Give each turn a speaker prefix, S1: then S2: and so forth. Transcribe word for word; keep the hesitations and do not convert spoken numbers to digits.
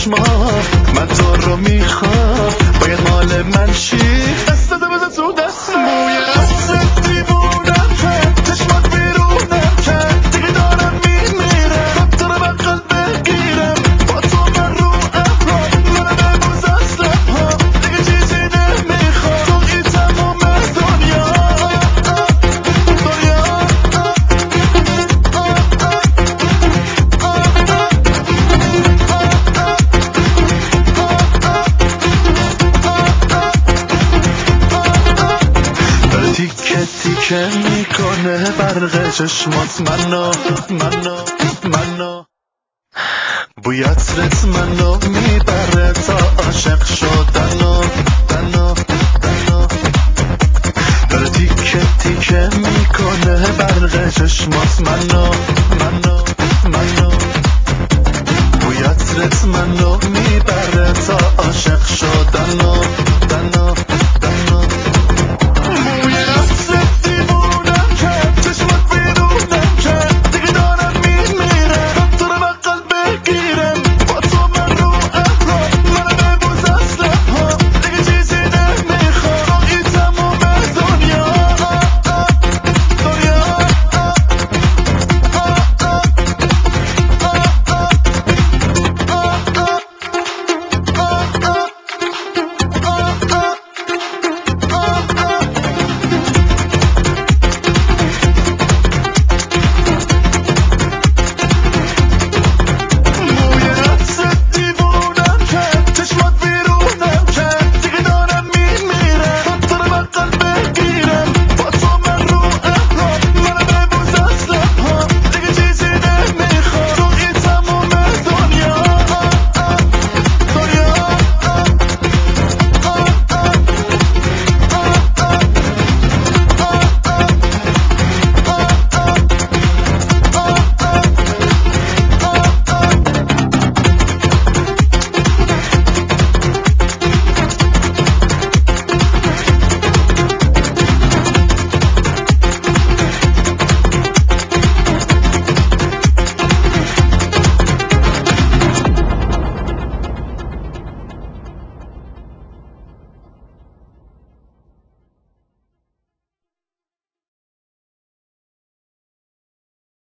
S1: چشمات من تو رو میخوام، باید مال من شی، دست داده بزن تو دست موی عطرت دیوونم کرد، چشمات بیرونم کرد، دیگه دارم میمیرم تو رو بغل بگیرم، با تو من رو احرام منم امروز از لبها دیگه چیزی نمیخوام، تو این تمام دنیا دنیا. داره تیکه تیکه میکنه برق چشمات منو منو منو، بوی عطرت منو میبره تا عاشق شدنو دنو دنو، داره تیکه تیکه میکنه برق چشمات منو منو منو.